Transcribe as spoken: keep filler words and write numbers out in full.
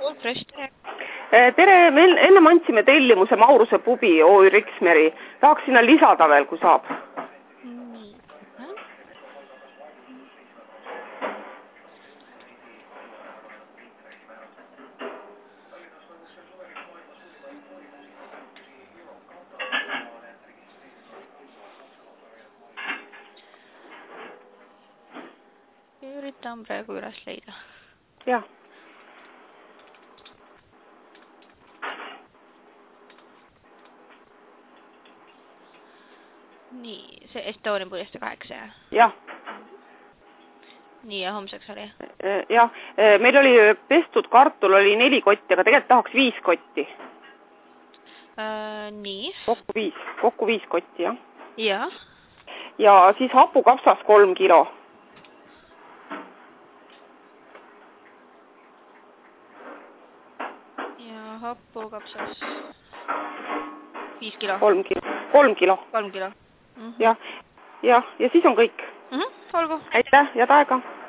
All fresh, tere. Tere, me enne andsime tellimuse Mauruse pubi O Ü Riksmeri. Tahaks sinna lisada veel, kui saab. Nii. Üritan praegu üles leida. Jah. Nii, see Estonia puidesta kaheksa, jah? Jah. Nii, ja homseks oli? Jah, meil oli pestud kartul oli neli kotti, aga tegelikult tahaks viis kotti. Äh, nii. Kokku viis, kokku viis kotti, jah. Jah. Ja siis hapukapsas kolm kilo. Ja hapukapsas viis kilo. Kolm kilo. Kolm kilo. Kolm kilo. Mm -hmm. Jah, jah, ja siis on kõik. Mhm, olgu. Aitäh, head aega.